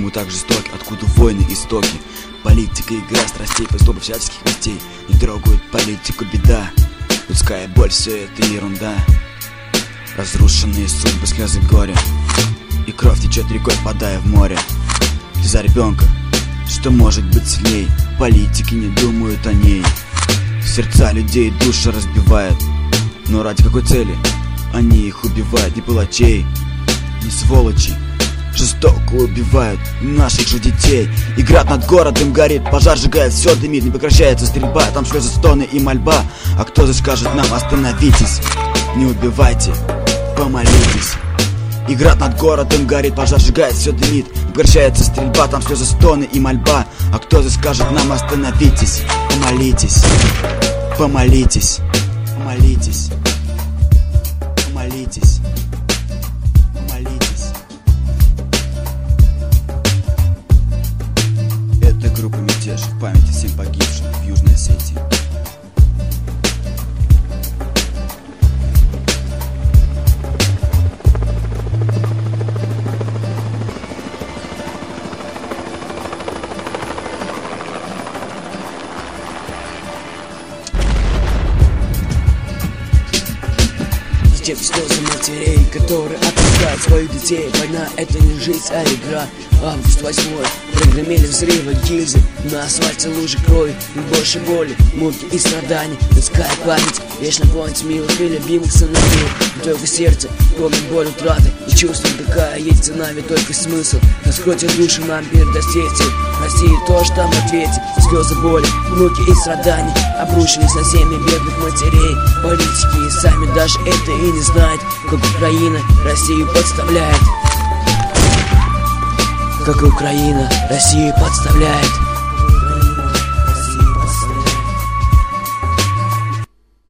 Почему так жестоки, откуда войны истоки? Политика, игра страстей, поступов всяческих властей не трогают политику, беда. Людская боль, все это ерунда. Разрушенные судьбы, слезы горя, и кровь течет рекой, впадая в море. Ты за ребенка, что может быть сильней? Политики не думают о ней. Сердца людей души разбивает. Но ради какой цели? Они их убивают, не палачей, не сволочи. Жестоко убивают наших же детей. И град над городом горит, пожар сжигает, все дымит, не прекращается стрельба, там слезы, стоны и мольба. А кто же скажет нам: остановитесь, не убивайте, помолитесь. И град над городом горит, пожар сжигает, все дымит, не прекращается стрельба, там слезы, стоны и мольба. А кто же скажет нам: остановитесь, помолитесь, помолитесь, помолитесь, помолитесь, помолитесь. Это группа «Мятеж» в памяти всем погибшим в Южной Осетии. Тем слезы матерей, которые отпускают своих детей. Война — это не жизнь, а игра. Август 8-й, прогремели взрывы, гильзы, на асфальте лужи крови, и больше боли, муки и страданий. Людская память, вечно помнить милых и любимых сыновей. И только сердце помнит боль утраты, и чувство, какая есть за нами только смысл. Раскройте души нам передаст действие. Россия тоже там в ответе. Слезы боли, муки и страданий обрушились на семьи бедных матерей. Политики и сами даже это и не знают, как Украина Россию подставляет. Как Украина Россию подставляет.